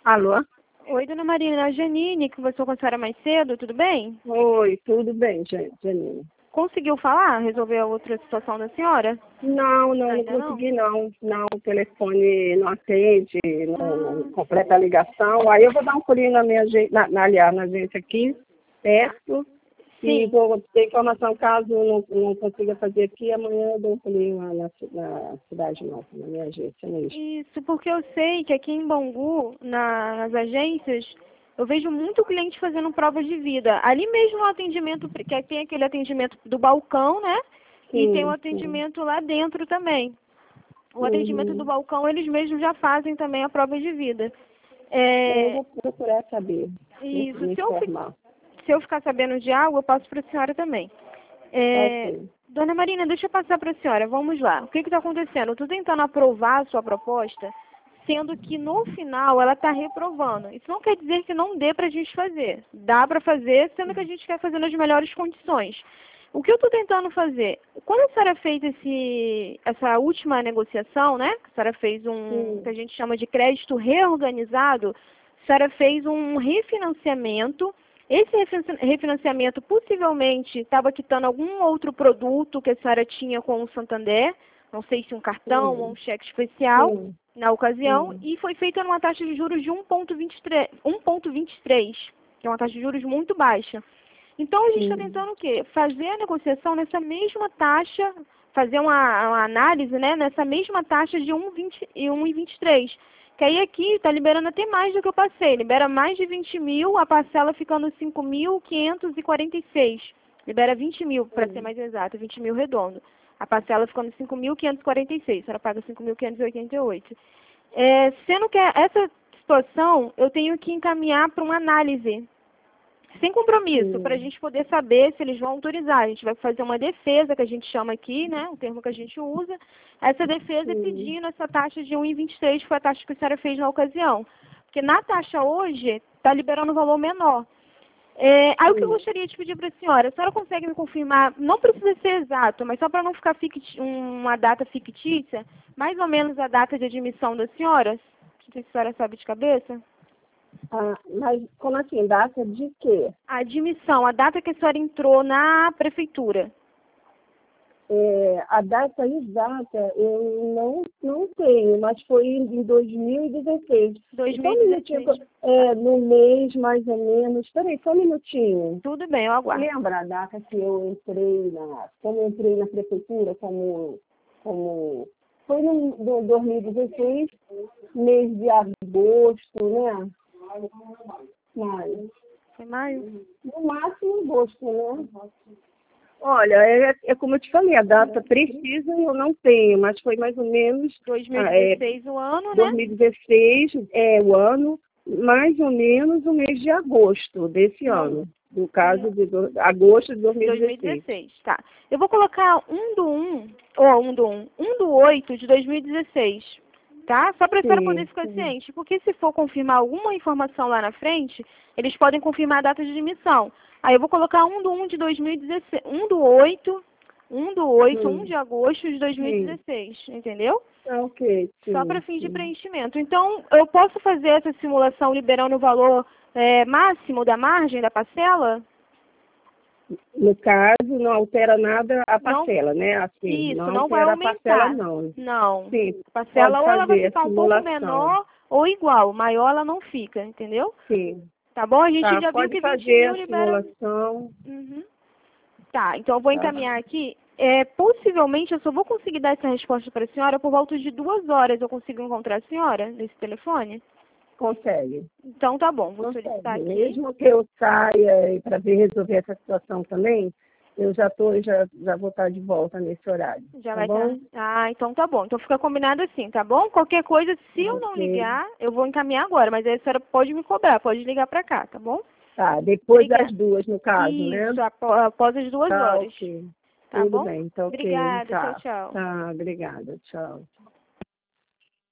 Alô? Oi, dona Marina, a Janine, que conversou com a senhora mais cedo, tudo bem? Oi, tudo bem, Janine? Conseguiu falar, resolver a outra situação da senhora? Não Ainda não? consegui não. Não, o telefone não atende, não completa a ligação. Aí eu vou dar um pulinho na minha agência, aliás, na agência aqui, perto, e Sim. vou ter informação caso eu não consiga fazer aqui, amanhã eu dou um pulinho lá na cidade nova, na minha agência mesmo. Isso, porque eu sei que aqui em Bangu, nas agências, eu vejo muito cliente fazendo provas de vida. Ali mesmo no atendimento, que tem aquele atendimento do balcão, né? E tem o Sim, sim. atendimento lá dentro também. O atendimento do Uhum. balcão, eles mesmos já fazem também a prova de vida. Eu É, vou procurar saber, isso, me informar. se eu ficar sabendo de algo, eu passo para a senhora também. Ok. Dona Marina, deixa eu passar para a senhora. Vamos lá. O que está acontecendo? Eu estou tentando aprovar a sua proposta, sendo que no final ela está reprovando. Isso não quer dizer que não dê para a gente fazer. Dá para fazer, sendo que a gente quer fazer nas melhores condições. O que eu estou tentando fazer? Quando a senhora fez essa última negociação, né? A senhora fez um que Sim. a gente chama de crédito reorganizado, a senhora fez um refinanciamento. Esse refinanciamento possivelmente estava quitando algum outro produto que a senhora tinha com o Santander, não sei se um cartão ou um Sim. cheque especial Sim. na ocasião, Sim. e foi feita numa taxa de juros de 1,23, que é uma taxa de juros muito baixa. Então a gente está Sim. tentando o quê? Fazer a negociação nessa mesma taxa, fazer uma análise, né, nessa mesma taxa de 1,20 e 1,23. Que aí aqui está liberando até mais do que eu passei. Libera mais de 20 mil, a parcela ficando 5.546. Libera 20 mil, para ser Sim. mais exato, 20 mil redondo. A parcela ficando 5.546. A senhora paga 5.588. Sendo que essa situação, eu tenho que encaminhar para uma análise sem compromisso, para a Sim. gente poder saber se eles vão autorizar. A gente vai fazer uma defesa, que a gente chama aqui, né, o termo que a gente usa. Essa defesa é Sim. pedindo essa taxa de 1,23, que foi a taxa que a senhora fez na ocasião. Porque na taxa hoje, está liberando um valor menor. Aí o que eu Sim. gostaria de pedir para a senhora consegue me confirmar, não precisa ser exato, mas só para não ficar uma data fictícia, mais ou menos a data de admissão da senhora? Não sei se a senhora sabe de cabeça. Ah, mas como assim? Data de quê? A admissão, a data que a senhora entrou na prefeitura. A data exata eu não tenho, mas foi em 2016. E só um minutinho, 2016. Tá. no mês mais ou menos. Espera aí, só um minutinho. Tudo bem, eu aguardo. Lembra a data que eu entrei como eu entrei na prefeitura, como foi no 2016, mês de agosto, né? Maio. Foi maio? No máximo agosto, né? Olha, é como eu te falei, a data precisa eu não tenho, mas foi mais ou menos 2016 o ano, né? 2016, o ano, mais ou menos o mês de agosto desse ano. No caso de agosto de 2016. 2016, tá. Eu vou colocar 1 do 8 de 2016, tá? Só para a senhora poder Sim, ficar sim, ciente, porque se for confirmar alguma informação lá na frente, eles podem confirmar a data de admissão. Aí eu vou colocar 1 do 1 de 2016, 1 de agosto de sim. 2016, entendeu? Ok, Só para sim, fins de sim. preenchimento. Então, eu posso fazer essa simulação liberando o valor máximo da margem da parcela? No caso, não altera nada a Não, parcela, né? Assim, isso, não não vai altera a parcela, aumentar. não. Não. Sim, A parcela pode ou ela vai fazer a ficar um pouco simulação. menor ou igual. Maior ela não fica, entendeu? Sim. Tá bom? A gente Tá, já viu pode que 20 fazer mil a libera. simulação. Uhum. Tá, então eu vou Tá. encaminhar aqui. Possivelmente eu só vou conseguir dar essa resposta para a senhora por volta de 2 horas. Eu consigo encontrar a senhora nesse telefone? Consegue. Então tá bom, vou solicitar Consegue. aqui. Mesmo que eu saia para resolver essa situação também, eu já vou estar de volta nesse horário, Já tá vai estar. bom? Ah, então tá bom. Então fica combinado assim, tá bom? Qualquer coisa, se eu não Ok. ligar, eu vou encaminhar agora, mas aí a senhora pode me cobrar, pode ligar pra cá, tá bom? Tá, depois das Obrigada. 2, no caso, né? Isso, após as duas Tá, horas. ok. Tá Tudo bom? bem, tá ok. Obrigada, tchau, Tá, tchau. tá, obrigada. Tchau.